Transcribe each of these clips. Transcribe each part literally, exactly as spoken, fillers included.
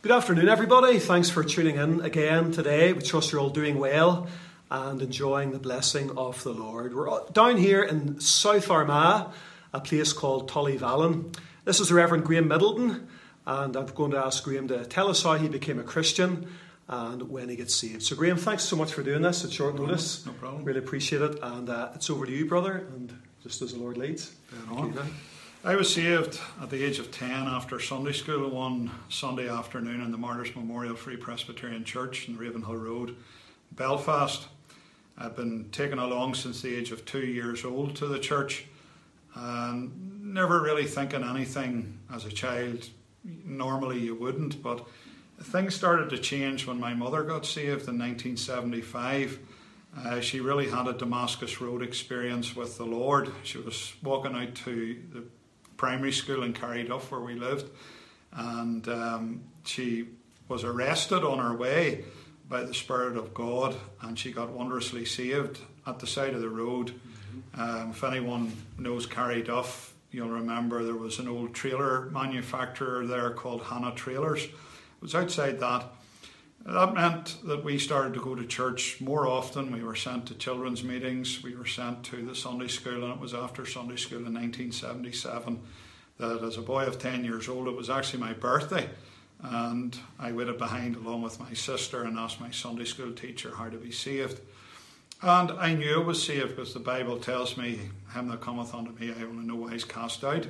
Good afternoon, everybody. Thanks for tuning in again today. We trust you're all doing well and enjoying the blessing of the Lord. We're down here in South Armagh, a place called Tullyvallen. This is the Reverend Graham Middleton, and I'm going to ask Graham to tell us how he became a Christian and when he gets saved. So, Graham, thanks so much for doing this at short notice. No problem. Really appreciate it. And uh, it's over to you, brother, and just as the Lord leads. I was saved at the age of ten after Sunday school one Sunday afternoon in the Martyrs Memorial Free Presbyterian Church in Ravenhill Road, Belfast. I've been taken along since the age of two years old to the church, and never really thinking anything as a child. Normally you wouldn't, but things started to change when my mother got saved in nineteen seventy-five. Uh, she really had a Damascus Road experience with the Lord. She was walking out to the primary school in Carryduff where we lived, and um, she was arrested on her way by the Spirit of God, and she got wondrously saved at the side of the road. Mm-hmm. Um, if anyone knows Carryduff, you'll remember there was an old trailer manufacturer there called Hannah Trailers. It was outside that. That meant that we started to go to church more often. We were sent to children's meetings. We were sent to the Sunday school, and it was after Sunday school in nineteen seventy-seven that as a boy of ten years old, it was actually my birthday. And I waited behind along with my sister and asked my Sunday school teacher how to be saved. And I knew I was saved because the Bible tells me, him that cometh unto me, I only know why he's cast out.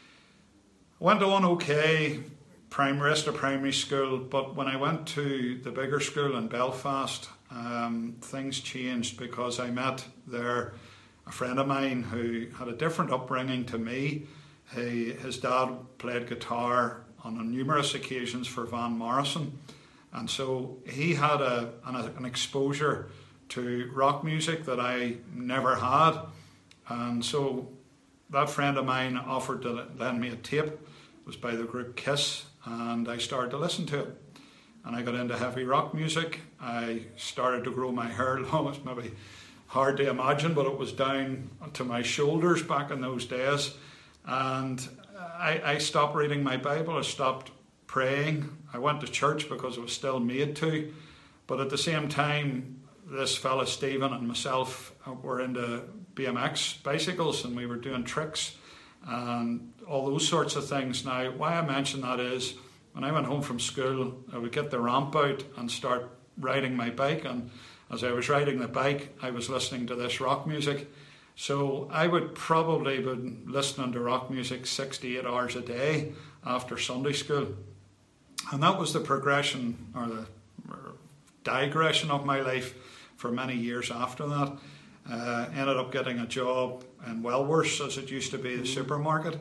Went on okay. Primary, rest of primary school, but when I went to the bigger school in Belfast, um, things changed because I met there a friend of mine who had a different upbringing to me. He, his dad played guitar on numerous occasions for Van Morrison, and so he had a, an, an exposure to rock music that I never had, and so that friend of mine offered to lend me a tape. It was by the group Kiss. And I started to listen to it. And I got into heavy rock music. I started to grow my hair long. It's maybe hard to imagine, but it was down to my shoulders back in those days. And I, I stopped reading my Bible. I stopped praying. I went to church because I was still made to. But at the same time, this fella Stephen and myself were into B M X bicycles, and we were doing tricks and all those sorts of things. Now, why I mention that is, when I went home from school, I would get the ramp out and start riding my bike, and as I was riding the bike, I was listening to this rock music. So I would probably have been listening to rock music six to eight hours a day after Sunday school. And that was the progression, or the or digression of my life for many years after that. Uh, ended up getting a job in Wellworths, as it used to be, the supermarket,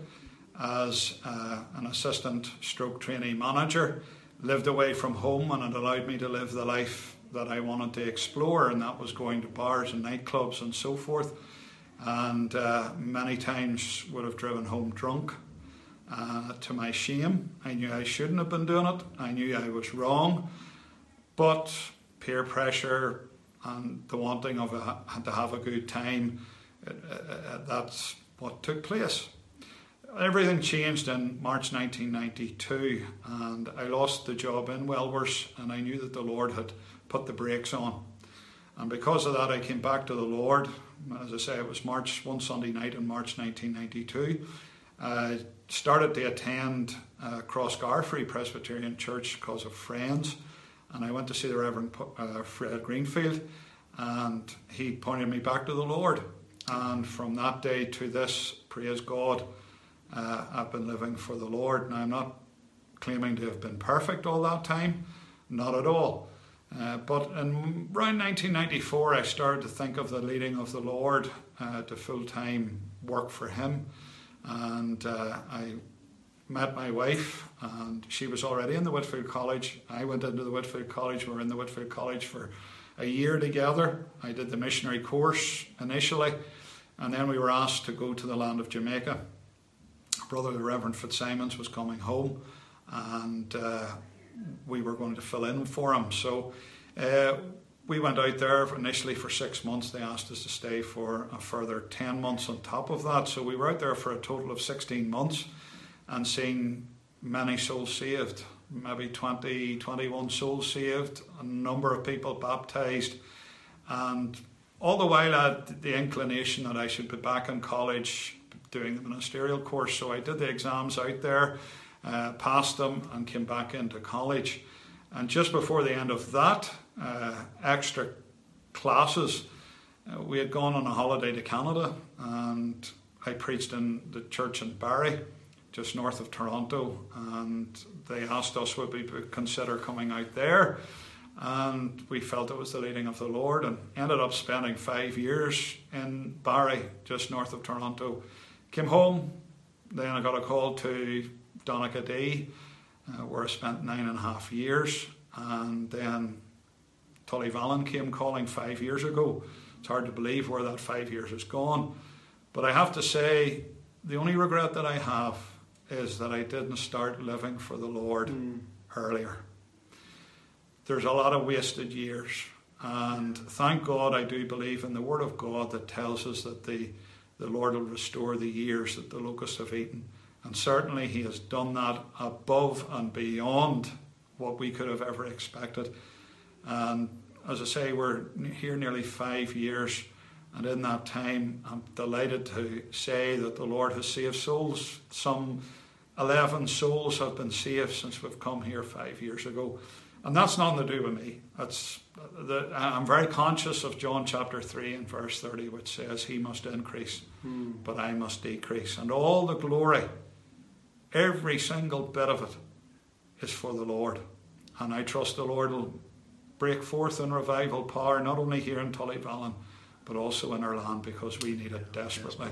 as uh, an assistant stroke trainee manager. Lived away from home, and it allowed me to live the life that I wanted to explore, and that was going to bars and nightclubs and so forth. And uh, many times would have driven home drunk. Uh, to my shame, I knew I shouldn't have been doing it. I knew I was wrong, but peer pressure and the wanting of a, to have a good time, uh, uh, that's what took place. Everything changed in March nineteen ninety-two, and I lost the job in Wellworths, and I knew that the Lord had put the brakes on. And because of that, I came back to the Lord. As I say, it was March, one Sunday night in March nineteen ninety-two. I started to attend uh, Crossgar Free Presbyterian Church because of friends. And I went to see the Reverend uh, Fred Greenfield, and he pointed me back to the Lord. And from that day to this, praise God, uh, I've been living for the Lord. Now, I'm not claiming to have been perfect all that time, not at all. Uh, but in around nineteen ninety-four, I started to think of the leading of the Lord uh, to full-time work for Him. And uh, I met my wife, and she was already in the Whitfield College. I went into the Whitfield College. We were in the Whitfield College for a year together. I did the missionary course initially, and then we were asked to go to the land of Jamaica. Brother, the Reverend Fitzsimons, was coming home, and uh, we were going to fill in for him. So uh, we went out there initially for six months. They asked us to stay for a further ten months on top of that. So we were out there for a total of sixteen months and seeing many souls saved, maybe twenty, twenty-one souls saved, a number of people baptised, and all the while I had the inclination that I should be back in college doing the ministerial course. So I did the exams out there, uh, passed them, and came back into college. And just before the end of that, uh, extra classes, uh, we had gone on a holiday to Canada, and I preached in the church in Barrie, just north of Toronto, and they asked us would we consider coming out there, and we felt it was the leading of the Lord, and ended up spending five years in Barrie, just north of Toronto. Came home, then I got a call to Donaghadee, uh, where I spent nine and a half years, and then Tullyvallen came calling five years ago. It's hard to believe where that five years has gone, but I have to say the only regret that I have is that I didn't start living for the Lord mm. earlier. There's a lot of wasted years, and thank God I do believe in the Word of God that tells us that the, the Lord will restore the years that the locusts have eaten, and certainly He has done that above and beyond what we could have ever expected. And as I say, we're here nearly five years, and in that time I'm delighted to say that the Lord has saved souls. Some eleven souls have been saved since we've come here five years ago. And that's nothing to do with me. That's the, I'm very conscious of John chapter three and verse thirty, which says, He must increase, hmm. but I must decrease. And all the glory, every single bit of it, is for the Lord. And I trust the Lord will break forth in revival power, not only here in Tullyvallen, but also in our land, because we need it desperately.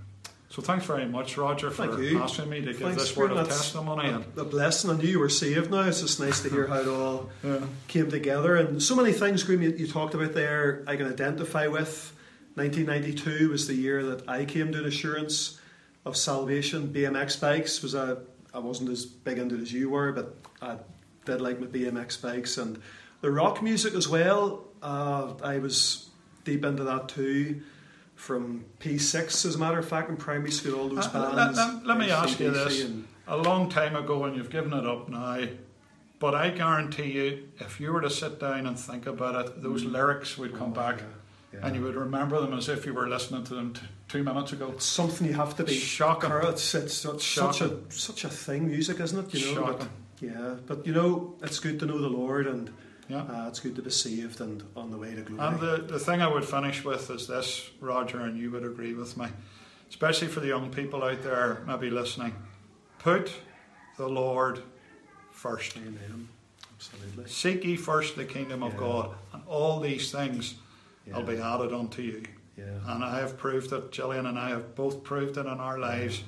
So thanks very much, Roger, for asking me to give Thanks this word of that's testimony. A, a blessing. I knew you were saved now. It's just nice to hear how it all yeah. came together. And so many things, Graham, you, you talked about there, I can identify with. nineteen ninety-two was the year that I came to an assurance of salvation. B M X bikes was a, I wasn't as big into it as you were, but I did like my B M X bikes. And the rock music as well, uh, I was deep into that too. From P six, as a matter of fact, in primary school, all those uh, bands. Let, let, let me ask you this. And, a long time ago, and you've given it up now, but I guarantee you, if you were to sit down and think about it, those mm. lyrics would come oh, back, yeah. Yeah. and you would remember them as if you were listening to them t- two minutes ago. It's something you have to be. Shocking. It's, it's, it's such a such a thing, music, isn't it? You know. Shocking. But, yeah, but you know, it's good to know the Lord, and yeah. uh, it's good to be saved and on the way to glory. And the, the thing I would finish with is this, Roger, and you would agree with me, especially for the young people out there maybe listening. Put the Lord first. Amen. Absolutely. Seek ye first the kingdom of yeah. God, and all these things yeah. will be added unto you. Yeah. And I have proved it, Gillian and I have both proved it in our lives,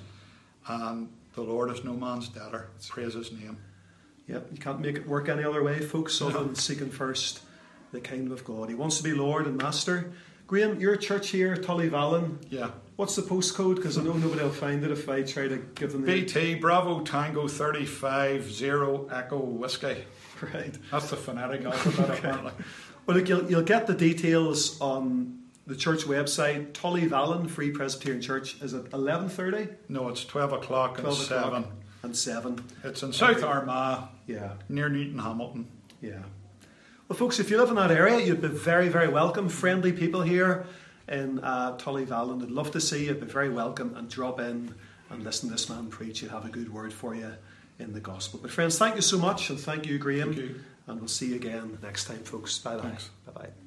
and the Lord is no man's debtor. Praise His name. Yep, you can't make it work any other way, folks, other than seeking first the kingdom of God. He wants to be Lord and Master. Graham, your church here, Tullyvallen. Yeah. What's the postcode? Because I know nobody will find it if I try to give them the... B T, Bravo Tango thirty-five Zero Echo Whiskey. Right. That's the phonetic alphabet, okay. apparently. Well, look, you'll, you'll get the details on the church website. Tullyvallen Free Presbyterian Church is at eleven thirty? No, it's twelve o'clock and seven. And seven. It's in South Armagh, yeah, near Newton Hamilton. Yeah. Well, folks, if you live in that area, you'd be very, very welcome. Friendly people here in uh, Tullyvallen. I'd love to see you. You'd be very welcome, and drop in and listen to this man preach. He'll have a good word for you in the gospel. But friends, thank you so much, and thank you, Graham. Thank you. And we'll see you again next time, folks. Bye bye. Bye bye.